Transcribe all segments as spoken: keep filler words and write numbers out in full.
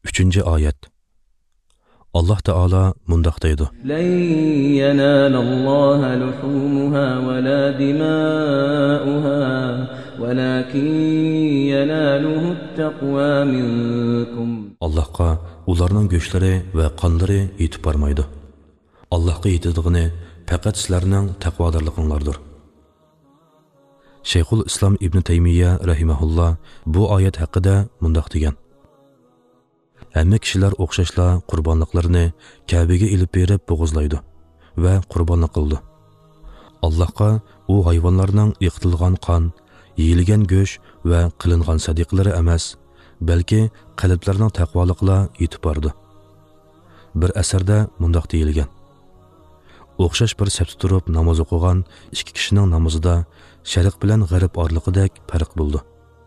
uchinchi oyat. Alloh taolo mundaq deydi: Lan yanalalloha luhumuha va la dima'uha walakin yanaluhu at-taqwa minkum. Allohga ularning go'shtlari va qonlari yetib bormaydi. Allohga yetadiğini faqat sizlarning taqvodorliginglardir. Shayxul Islom ibn Taymiya rahimahulloh bu oyat haqida mundaq degan: Hamma kishilar o'xshashla qurbonliqlarini Ka'baga ilib berib bo'g'izlaydi va qurbonlik qildi. Allohga u hayvonlarning iqtilgan qon, yeyilgan go'sht va qilingan sadiqlari emas, balki qalblarning taqvoliqla yetib bordi. Bir asarda mundaq deyilgan: O'xshash bir safda turib namoz o'qigan ikki kishining namozida sharq bilan g'arb oraliqidek farq bo'ldi.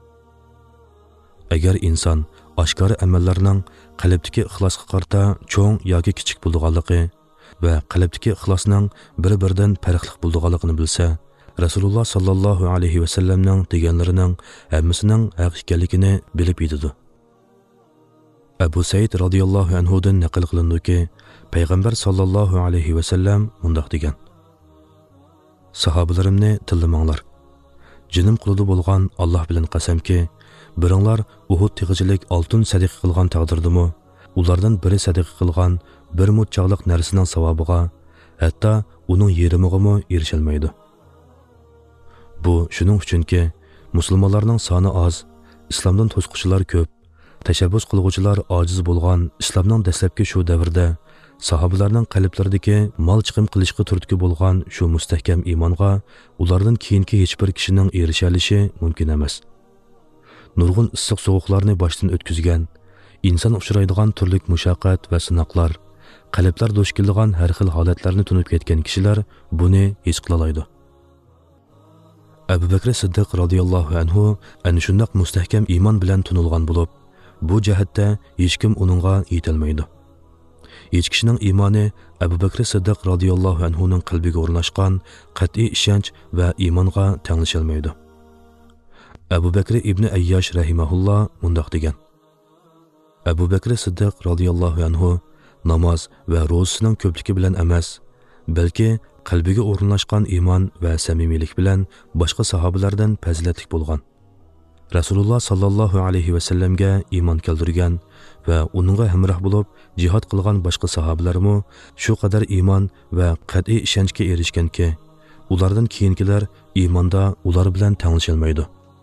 Agar inson oshkora amallarning qalbdagi ixlosga qarta cho'ng yoki kichik bo'lganligi va qalbdagi ixlosning bir-biridan farqli bo'lganligini bilsa, Rasululloh sallallohu alayhi va sallamning deganlarining hammasining haq ekanligini bilib yetadi. Abu Said radhiyallohu anhu dan naql qilindiki, payg'ambar sallallohu alayhi va sallam mundaq degan: Sahobalarimni tillamanglar. Jinim qulida bo'lgan Alloh bilan qasamki, biringlar Uhud tig'ichilik oltin sadiqa qilgan taqdirdimi, ulardan biri sadiqa qilgan bir mutchaqliq narsaning savobiga, hatto uning yerimig'imi erisholmaydi. Bu shuning uchunki, musulmonlarning soni oz, islomdan to'squvchilar ko'p, tashabbus qilguvchilar ojiz bo'lgan islomning dastlabki shu davrda sahobalarning qalblaridagi mol chiqim qilishga turtki bo'lgan shu mustahkam iymonga ulardan keyingi hech bir kishining erisha olishi mumkin emas. Nurg'un issiq sovuqlarni boshdan o'tkazgan, inson uchraydigan turli mushaqqat va sinoqlar, qalblar duch kelgan har xil holatlarni tunib ketgan kishilar buni his qila oladi. Abu Bakr Siddiq radhiyallohu anhu ana shunday mustahkam iymon bilan tunilgan bo'lib, bu jihatda hech kim uningga yetolmaydi. Hech kishining iymoni Abu Bakr Siddiq radhiyallohu anhu ning qalbiga o'rnashgan qat'iy ishonch va iymonga tenglasholmaydi. Abu Bakr ibn Ayyash rahimahulloh mundaq degan: Abu Bakr Siddiq radhiyallohu anhu namoz va ro'zasining ko'pligi bilan emas, balki qalbiga o'rnashgan iymon va samimiylik bilan boshqa sahobalardan fazilatli bo'lgan. Rasululloh sallallohu alayhi va sallamga iymon keltirgan va uningga hamroh bo'lib jihad qilgan boshqa sahobalarmo shu qadar iymon va qat'iy ishonchga erishganki, ulardan keyingilar iymonda ular bilan tenglasholmaydi.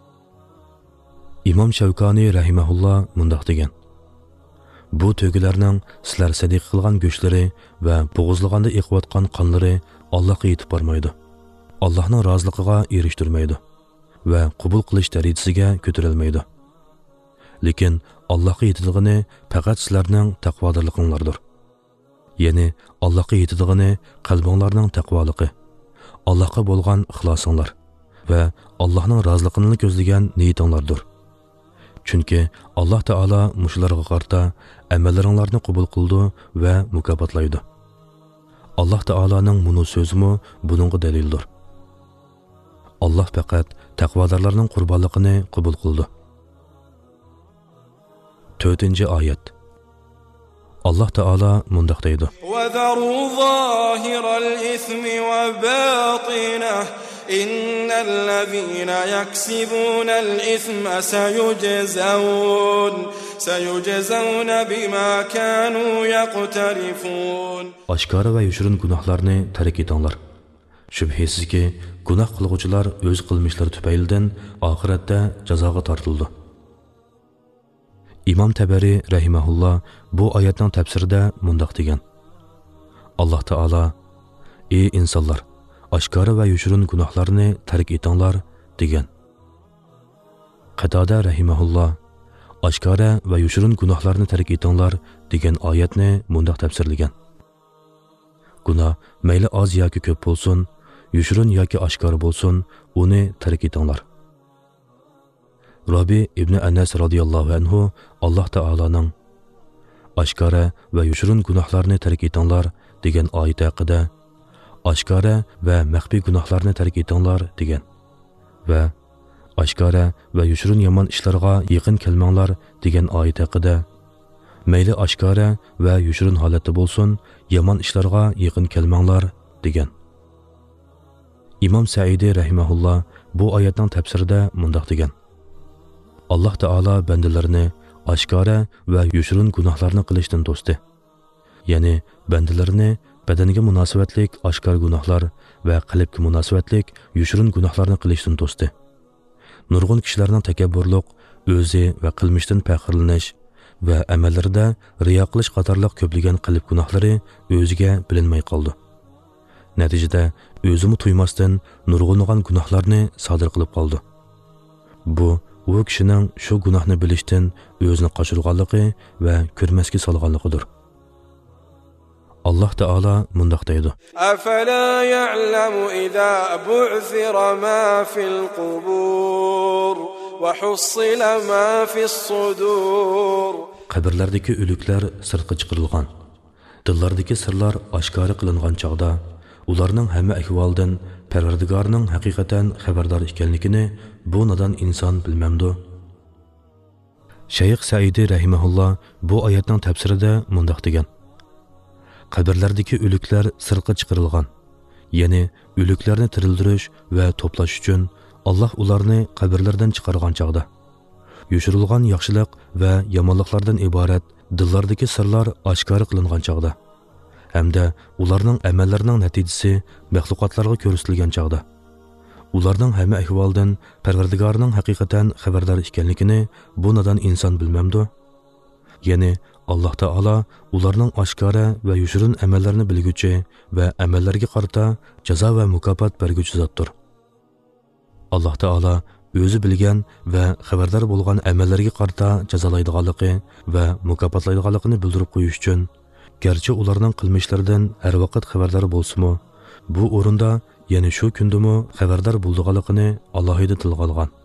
Imom Shavkani rahimahulloh mundaq degan: Bu to'gilarning sizlar sadiq qilgan go'shtlari va bo'g'izlaganda eqiyotgan qonlari Allohga yetib bormaydi. Allohning roziligiga erishtirmaydi va qabul qilish darajasiga ko'tarilmaydi. Lekin Allohga yetadiğini faqat sizlarning taqvodorliginglardir. Ya'ni Allohga yetadiğini qalbinglarning taqvoligi, Allohga bo'lgan ixlosinglar va Allohning roziligini ko'zlagan niyatinglardir. Chunki Alloh taolo mushularga qarta amallaringlarni qabul qildi va mukofotlaydi. Alloh taoloning bunu so'zimi buningga dalildir. Alloh faqat taqvodorlarning qurbonligini qabul qildi. to'rtinchi oyat. Alloh taolo mundaq deydi: "Va zaru zohiral ismi va batinahu innal ladzina yaksibunal isma sayujzaun sayujzauna bima kanu yaqtarifun." Oshkora va yoshirin gunohlarni tark etinglar. Shubhisizki, gunoh qilguvchilar o'z qilmishlari tufaylidan oxiratda jazoga tortildi. Imom Tabari rahimahulloh bu oyatning tafsirida mundaq degan: Alloh taolo: "Ey insonlar, oshkora va yoshirin gunohlarni tark etinglar" degan. Qatoda rahimahulloh oshkora va yoshirin gunohlarni tark etinglar degan oyatni mundaq tafsirlagan: Gunoh mayli oz yoki ko'p bo'lsin, yoshirin yoki oshkora bo'lsin, uni tark etinglar. Rabi ibn Anas radhiyallohu anhu Alloh taoloning oshkora va yoshirin gunohlarni tark etinglar degan oyat haqida oshkora va maxfiy gunohlarni tark etinglar degan va oshkora va yoshirin yomon ishlarga yaqin kelmanglar degan oyat haqida mayli oshkora va yushirin holatda bo'lsin, yomon ishlarga yaqin kelmanglar degan. İmam Saidi rahimahullah bu oyatning tafsirida mundoq degan: Alloh taolo bandalarni oshkora va yushirin gunohlarni qilishdan to'sdi. Ya'ni bandalarni badaniga munosabatlik oshkor gunohlar va qalbga munosabatlik yushirin gunohlarni qilishdan to'sdi. Nurg'un kishilarning takabburlik, o'zi va qilmishdan faxrlanish va amallarida riyo qilish qatorliq ko'pligan qalb gunohlari o'ziga bilinmay qoldi. Natijada o'zimi tuymasdan nurg'ungan gunohlarni sodir qilib qoldi. Bu u kishining shu gunohni bilishdan o'zini qochirganligi va ko'rmasga solganligidir. Alloh taolo mundoq deydi: Afala ya'lamu idza bu'thira ma fil qubur va hussila ma fis sudur. Qabrlardagi o'liklar sirtqa chiqarilgan, dillardagi sirlar oshkora qilingan chog'da ularning hamma ahvolidan Parvardigorning haqiqatan xabardor ekanligini bu nodon inson bilmamdi. Shayx Saidi rahimahullah bu oyatning tafsirida mundoq degan: Qabrlardagi o'liklar sirtqa chiqarilgan, ya'ni o'liklarni tirildirish va to'plash uchun Alloh ularni qabrlardan chiqargan chog'da yoshirilgan yaxshilik va yomonliklardan iborat dillardagi sirlar oshkora qilingan chog'da hamda ularning amallarining natijasi maxluqotlarga ko'rsatilgan chog'da ularning hamma ahvolidan Parvardigorning haqiqatan xabardor ekanligini bu nodon inson bilmamdi. Ya'ni Alloh taolo ularning oshkora va yushirin amallarini bilguchi va amallarga qarata jazo va mukofot berguchi zotdir. Alloh taolo o'zi bilgan va xabardor bo'lgan amallarga qarata jazolaydiganligi va mukofotlaydiganligini bildirib qo'yish uchun, garchi ularning qilmishlaridan har vaqt xabardor bo'lsa-mu, bu o'rinda, ya'ni shu kundami xabardor bo'lganligini alohida tilga olgan.